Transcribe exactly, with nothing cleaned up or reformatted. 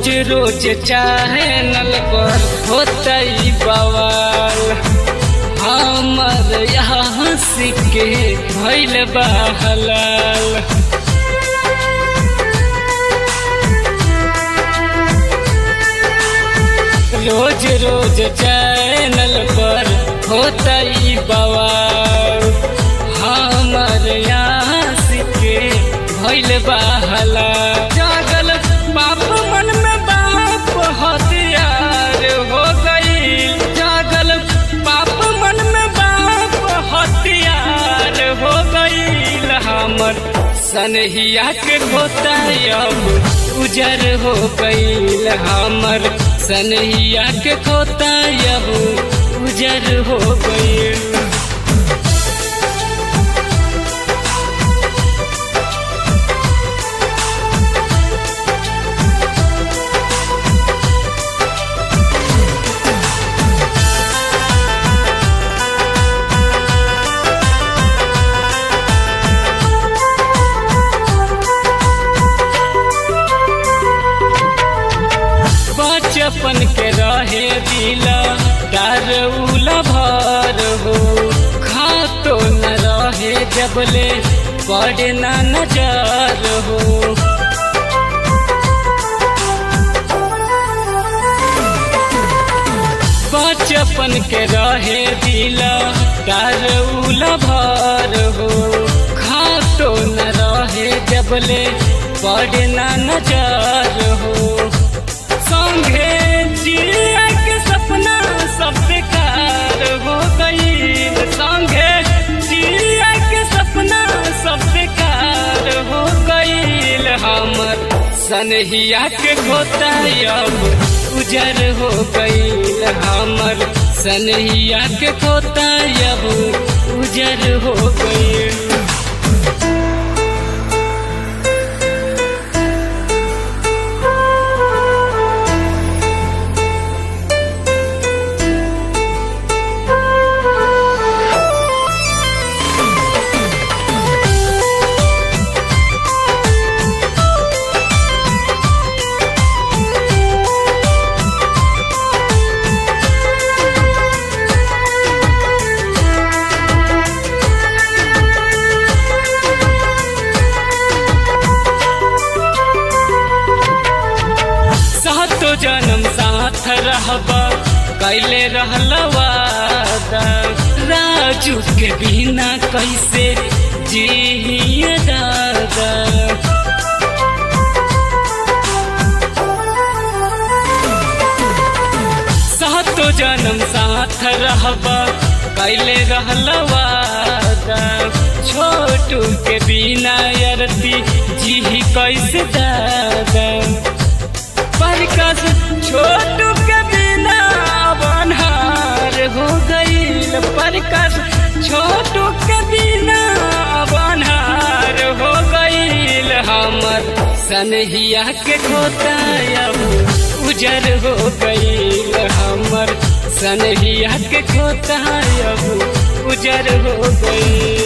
रोज रोज channel पर होता ही बवाल, हमर यहाँ सिक्के भइल बा हलाल। रोज रोज चैनल पर होता ही बवाल, हमर यहाँ सिक्के भइल बा हलाल। जागल बाप मन में बाप हथियार हो गई, जागल बाप मन में बाप हथियार हो गई। हमर सनहिया के खोता अब उजर हो गई, हमर सनहिया के खोता अब उजर हो गई। बचपन के रहे दिला दारूला भर हो, खातो न रहे जबले पड़े ना नजर हो। बचपन के रहे दिला दारूला भर हो, खातो न रहे जबले पड़े ना नजर हो। संगे जिया के सपना सब बेकार हो गई, संगे जिया के सपना सब बेकार हो गई। हमर सनहिया के खोता अब उजर हो गई, हमर सनहिया के खोता अब उजर हो गई। तो जन्म साथ रहबा कैले रहला वादा, राजू के बिना कैसे जिए दादा। सातो जन्म साथ रहबा कैले रहला वादा, छोटू के बिना यरती जी कैसे दादा। प्रकाश छोटू के बिना बनहार हो गई, प्रकाश छोटू के बिना बनहार हो गई। हमर सनहिया के खोता अब उजर हो गई, हमर सनहिया के खोता अब उजर हो गई।